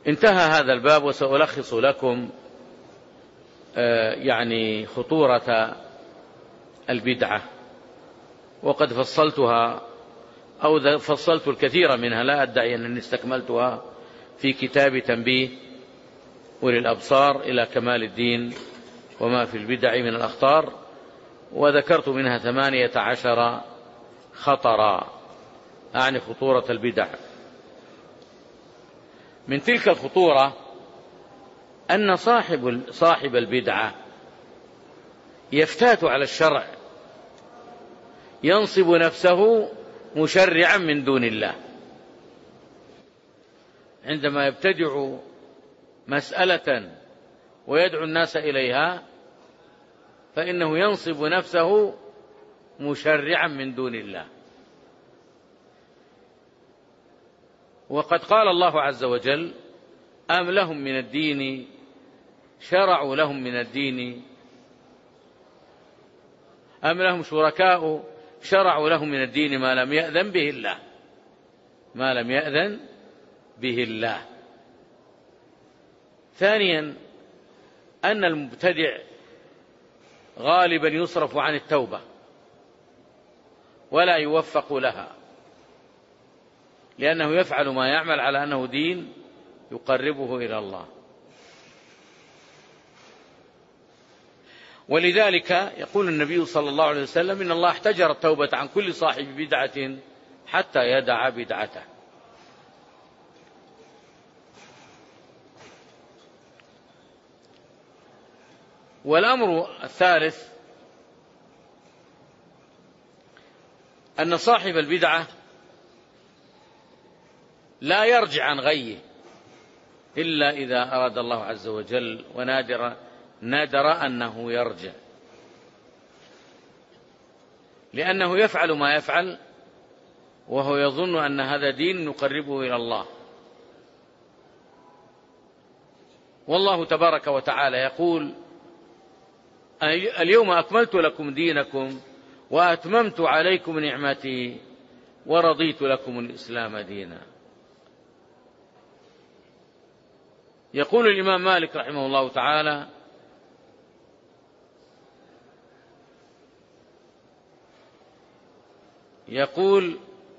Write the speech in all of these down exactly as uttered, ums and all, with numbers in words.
انتهى هذا الباب، وسألخص لكم يعني خطورة البدعة، وقد فصلتها أو فصلت الكثير منها، لا أدعي أنني استكملتها، في كتاب تنبيه أولي الأبصار إلى كمال الدين وما في البدع من الأخطار، وذكرت منها ثمانية عشر خطرا، أعني خطورة البدع. من تلك الخطورة أن صاحب صاحب البدعة يفتات على الشرع، ينصب نفسه مشرعا من دون الله. عندما يبتدع مسألة ويدعو الناس إليها فإنه ينصب نفسه مشرعا من دون الله. وقد قال الله عز وجل: أم لهم من الدين شرعوا لهم من الدين أم لهم شركاء شرعوا لهم من الدين ما لم يأذن به الله ما لم يأذن به الله. ثانيا، أن المبتدع غالبا يصرف عن التوبة ولا يوفق لها، لأنه يفعل ما يعمل على أنه دين يقربه إلى الله. ولذلك يقول النبي صلى الله عليه وسلم: إن الله احتجر التوبة عن كل صاحب بدعة حتى يدع بدعته. والأمر الثالث أن صاحب البدعة لا يرجع عن غيه إلا إذا أراد الله عز وجل ونادر نادر أنه يرجع، لأنه يفعل ما يفعل وهو يظن أن هذا دين يقربه إلى الله. والله تبارك وتعالى يقول: اليوم أكملت لكم دينكم وأتممت عليكم نعمتي ورضيت لكم الإسلام دينا. يقول الإمام مالك رحمه الله تعالى: يقول: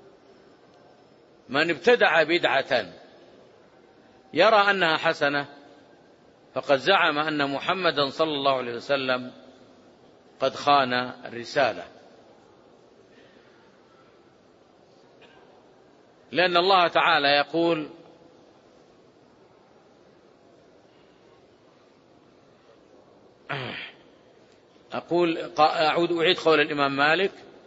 من ابتدع بدعة يرى أنها حسنة فقد زعم أن محمدا صلى الله عليه وسلم قد خان الرسالة، لأن الله تعالى يقول: أقول أعود أعيد قول الإمام مالك،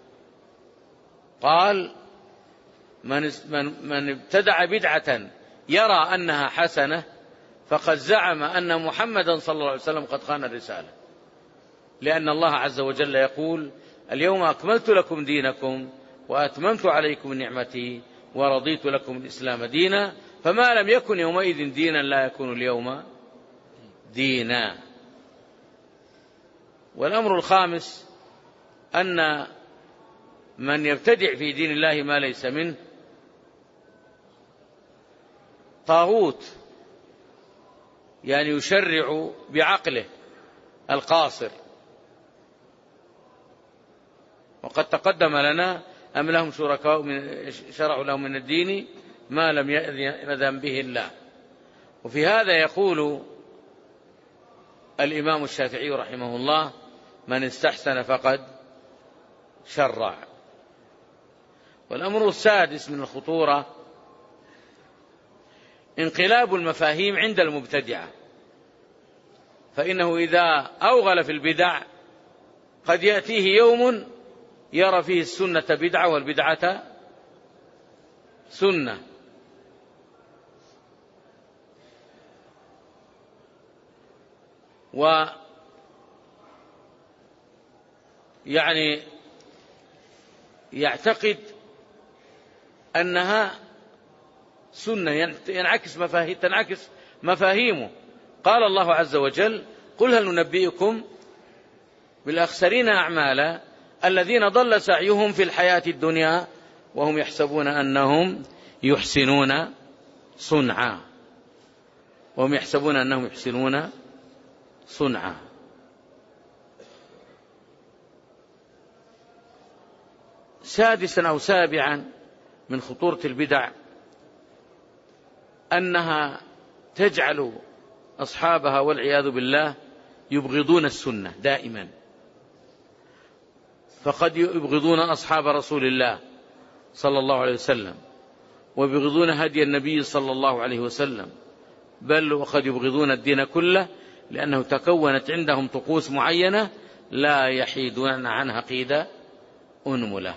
قال: من من ابتدع بدعة يرى أنها حسنة فقد زعم أن محمدا صلى الله عليه وسلم قد خان الرسالة، لأن الله عز وجل يقول: اليوم أكملت لكم دينكم وأتممت عليكم نعمتي ورضيت لكم الإسلام دينا، فما لم يكن يومئذ دينا لا يكون اليوم دينا. والأمر الخامس أن من يبتدع في دين الله ما ليس منه طاغوت، يعني يشرع بعقله القاصر. وقد تقدم لنا: أم لهم شركاء شرعوا لهم من الدين ما لم يأذن به الله. وفي هذا يقول الإمام الشافعي رحمه الله: من استحسن فقد شرع. والأمر السادس من الخطورة انقلاب المفاهيم عند المبتدعة، فإنه إذا أوغل في البدع قد يأتيه يوم يرى فيه السنة بدعة والبدعة سنة. ويعني يعتقد أنها سنة، ينعكس مفاهيم تنعكس مفاهيمه. قال الله عز وجل: قل هل ننبئكم بالأخسرين أعمالا الذين ضل سعيهم في الحياة الدنيا وهم يحسبون أنهم يحسنون صنعا. وهم يحسبون أنهم يحسنون صنعا. سادسا أو سابعا من خطورة البدع أنها تجعل أصحابها والعياذ بالله يبغضون السنة دائما، فقد يبغضون أصحاب رسول الله صلى الله عليه وسلم، ويبغضون هدي النبي صلى الله عليه وسلم، بل وقد يبغضون الدين كله، لأنه تكونت عندهم طقوس معينة لا يحيدون عنها قيد أنملة.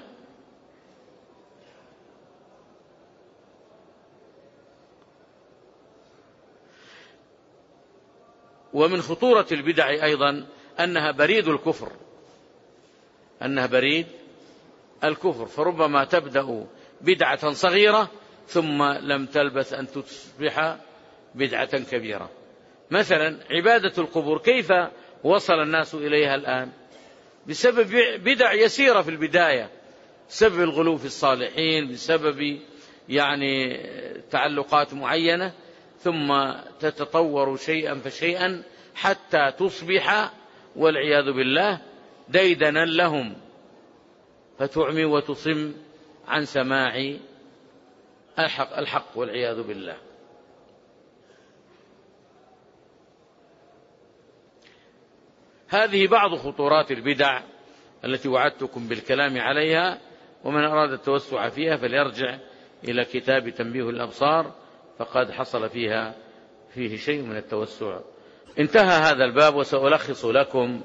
ومن خطورة البدع أيضا أنها بريد الكفر، أنها بريد الكفر، فربما تبدأ بدعة صغيرة ثم لم تلبث أن تصبح بدعة كبيرة. مثلا عبادة القبور، كيف وصل الناس إليها الآن؟ بسبب بدع يسيرة في البداية، بسبب الغلو في الصالحين، بسبب يعني تعلقات معينة، ثم تتطور شيئا فشيئا حتى تصبح والعياذ بالله ديدنا لهم، فتعمي وتصم عن سماع الحق, الحق والعياذ بالله. هذه بعض خطورات البدع التي وعدتكم بالكلام عليها، ومن أراد التوسع فيها فليرجع إلى كتاب تنبيه الأبصار، فقد حصل فيها فيه شيء من التوسع. انتهى هذا الباب، وسألخص لكم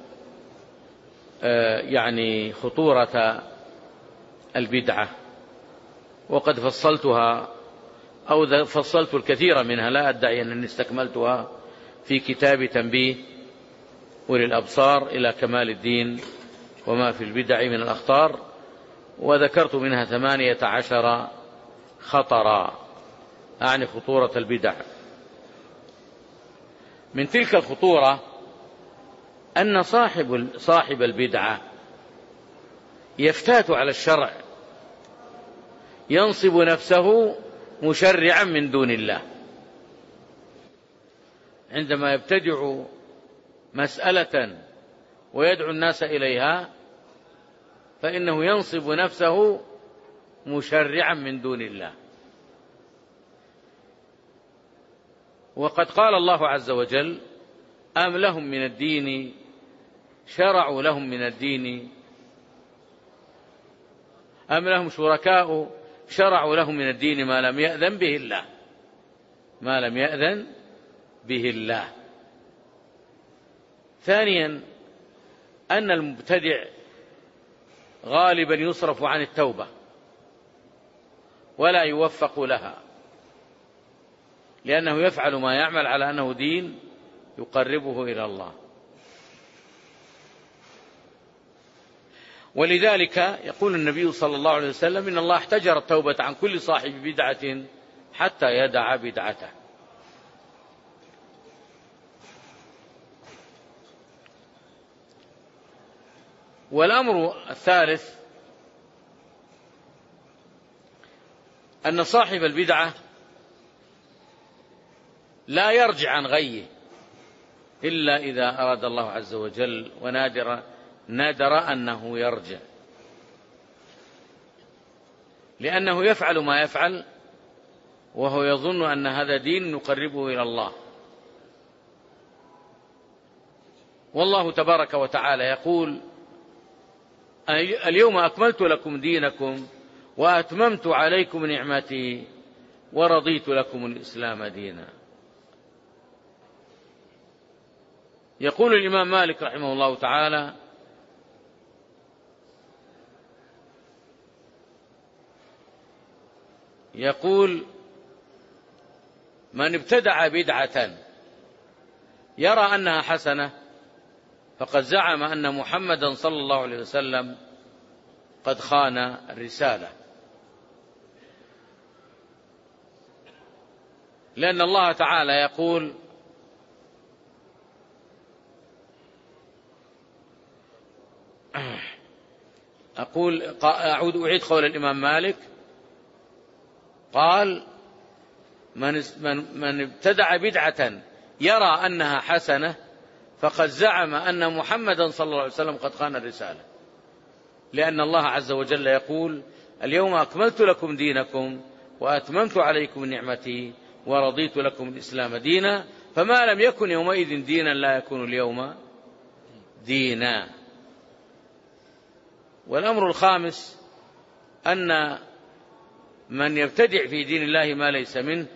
يعني خطورة البدعة، وقد فصلتها أو فصلت الكثير منها، لا أدعي أنني استكملتها في كتاب تنبيه أولي الأبصار إلى كمال الدين وما في البدع من الأخطار، وذكرت منها ثمانية عشر خطرا، أعني خطورة البدع. من تلك الخطورة أن صاحب صاحب البدعة يفتات على الشرع، ينصب نفسه مشرعا من دون الله. عندما يبتدع مسألة ويدعو الناس إليها فإنه ينصب نفسه مشرعا من دون الله. وقد قال الله عز وجل: أم لهم من الدين شرعوا لهم من الدين أم لهم شركاء شرعوا لهم من الدين ما لم يأذن به الله ما لم يأذن به الله. ثانيا أن المبتدع غالبا يصرف عن التوبة ولا يوفق لها، لأنه يفعل ما يعمل على أنه دين يقربه إلى الله. ولذلك يقول النبي صلى الله عليه وسلم: إن الله احتجر التوبة عن كل صاحب بدعة حتى يدع بدعته. والأمر الثالث أن صاحب البدعة لا يرجع عن غيه إلا إذا أراد الله عز وجل، ونادر نادر أنه يرجع، لأنه يفعل ما يفعل وهو يظن أن هذا دين يقربه إلى الله. والله تبارك وتعالى يقول: اليوم أكملت لكم دينكم وأتممت عليكم نعمتي ورضيت لكم الإسلام دينا. يقول الإمام مالك رحمه الله تعالى: يقول: من ابتدع بدعة يرى أنها حسنة فقد زعم أن محمدا صلى الله عليه وسلم قد خان الرسالة، لأن الله تعالى يقول: أقول أعود أعيد قول الإمام مالك، قال: من من ابتدع بدعة يرى أنها حسنة فقد زعم أن محمدا صلى الله عليه وسلم قد خان الرسالة، لأن الله عز وجل يقول: اليوم أكملت لكم دينكم وأتممت عليكم نعمتي ورضيت لكم الإسلام دينا، فما لم يكن يومئذ دينا لا يكون اليوم دينا. والأمر الخامس أن من يبتدع في دين الله ما ليس منه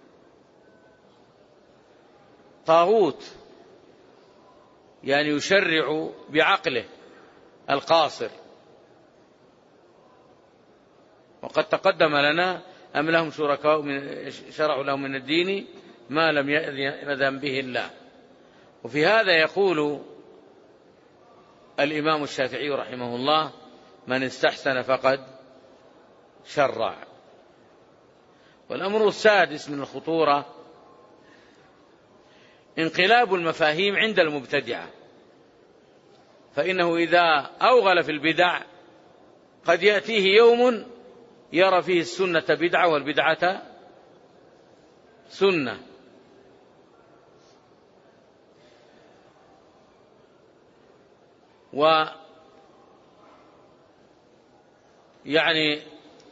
طاغوت، يعني يشرع بعقله القاصر. وقد تقدم لنا: أم لهم شركاء شرعوا لهم من الدين ما لم يأذن به الله. وفي هذا يقول الإمام الشافعي رحمه الله: من استحسن فقد شرع. والأمر السادس من الخطورة انقلاب المفاهيم عند المبتدعة، فإنه إذا أوغل في البدع قد يأتيه يوم يرى فيه السنة بدعة والبدعة سنة. ويعني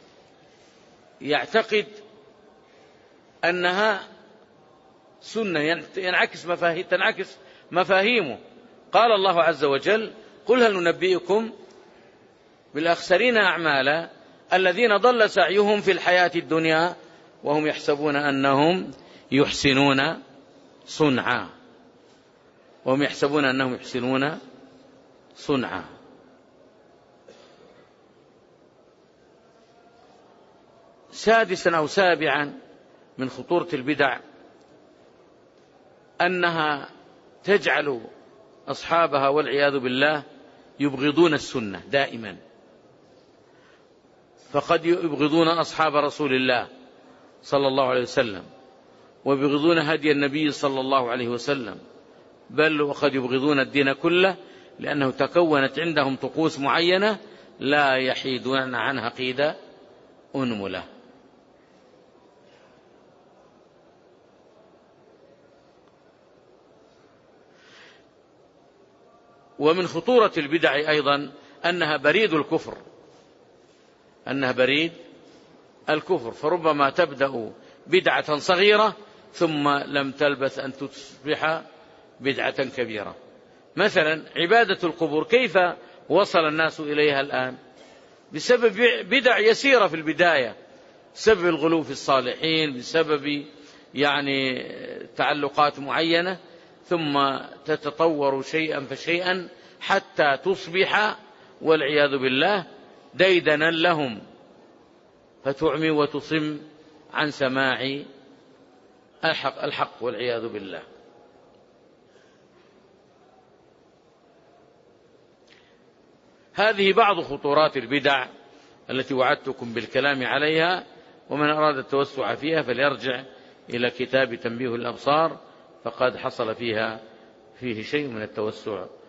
يعتقد أنها سنة، ينعكس مفاهيم تنعكس مفاهيمه. قال الله عز وجل: قل هل ننبئكم بالأخسرين أعمالا الذين ضل سعيهم في الحياة الدنيا وهم يحسبون أنهم يحسنون صنعا وهم يحسبون أنهم يحسنون صنعا. سادسا أو سابعا من خطورة البدع أنها تجعل أصحابها والعياذ بالله يبغضون السنة دائما، فقد يبغضون أصحاب رسول الله صلى الله عليه وسلم، ويبغضون هدي النبي صلى الله عليه وسلم، بل وقد يبغضون الدين كله، لأنه تكونت عندهم طقوس معينة لا يحيدون عنها قيد أنملة. ومن خطورة البدع أيضا أنها بريد الكفر، أنها بريد الكفر، فربما تبدأ بدعة صغيرة ثم لم تلبث أن تصبح بدعة كبيرة. مثلا عبادة القبور، كيف وصل الناس إليها الآن؟ بسبب بدع يسيرة في البداية، بسبب الغلو في الصالحين، بسبب يعني تعلقات معينة، ثم تتطور شيئا فشيئا حتى تصبح والعياذ بالله ديدنا لهم، فتعمي وتصم عن سماع الحق, الحق والعياذ بالله. هذه بعض خطورات البدع التي وعدتكم بالكلام عليها، ومن أراد التوسع فيها فليرجع إلى كتاب تنبيه الأبصار، فقد حصل فيها فيه شيء من التوسع